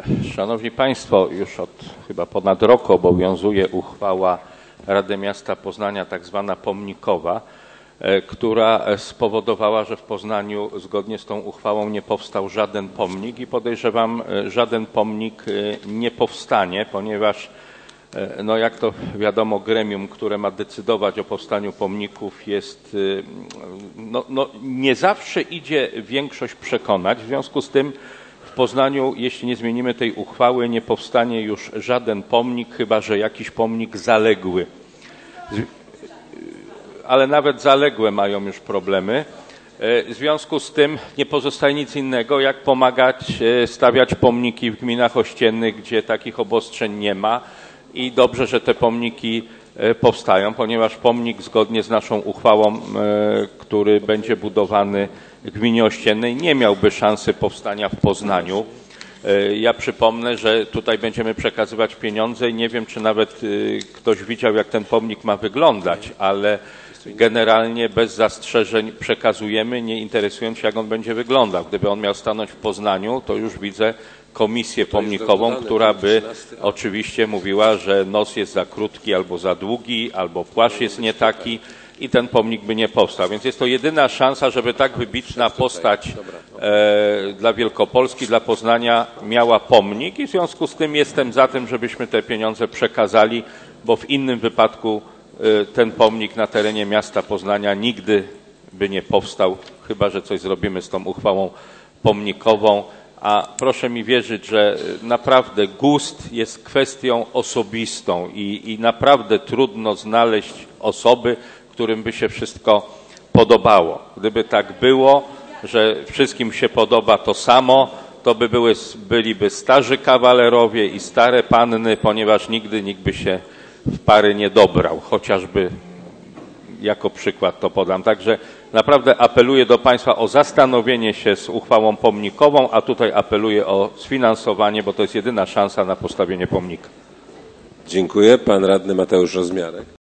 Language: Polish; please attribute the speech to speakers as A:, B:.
A: Szanowni Państwo, już od chyba ponad roku obowiązuje uchwała Rady Miasta Poznania, tak zwana pomnikowa, która spowodowała, że w Poznaniu zgodnie z tą uchwałą nie powstał żaden pomnik i podejrzewam, żaden pomnik nie powstanie, ponieważ no jak to wiadomo, gremium, które ma decydować o powstaniu pomników jest, nie zawsze idzie większość przekonać, w związku z tym w Poznaniu, jeśli nie zmienimy tej uchwały, nie powstanie już żaden pomnik, chyba że jakiś pomnik zaległy. Ale nawet zaległe mają już problemy. W związku z tym nie pozostaje nic innego, jak pomagać stawiać pomniki w gminach ościennych, gdzie takich obostrzeń nie ma. I dobrze, że te pomniki powstają, ponieważ pomnik zgodnie z naszą uchwałą, który będzie budowany w gminie ościennej, nie miałby szansy powstania w Poznaniu. Ja przypomnę, że tutaj będziemy przekazywać pieniądze i nie wiem, czy nawet ktoś widział, jak ten pomnik ma wyglądać, ale generalnie bez zastrzeżeń przekazujemy, nie interesując się, jak on będzie wyglądał. Gdyby on miał stanąć w Poznaniu, to już widzę komisję pomnikową, która by oczywiście mówiła, że nos jest za krótki albo za długi, albo płaszcz jest nie taki i ten pomnik by nie powstał. Więc jest to jedyna szansa, żeby tak wybitna postać dla Wielkopolski, dla Poznania miała pomnik i w związku z tym jestem za tym, żebyśmy te pieniądze przekazali, bo w innym wypadku ten pomnik na terenie miasta Poznania nigdy by nie powstał, chyba że coś zrobimy z tą uchwałą pomnikową. A proszę mi wierzyć, że naprawdę gust jest kwestią osobistą i naprawdę trudno znaleźć osoby, którym by się wszystko podobało. Gdyby tak było, że wszystkim się podoba to samo, to byliby starzy kawalerowie i stare panny, ponieważ nigdy nikt by się w pary nie dobrał, chociażby jako przykład to podam. Także naprawdę apeluję do Państwa o zastanowienie się z uchwałą pomnikową, a tutaj apeluję o sfinansowanie, bo to jest jedyna szansa na postawienie pomnika.
B: Dziękuję. Pan radny Mateusz Rozmiarek.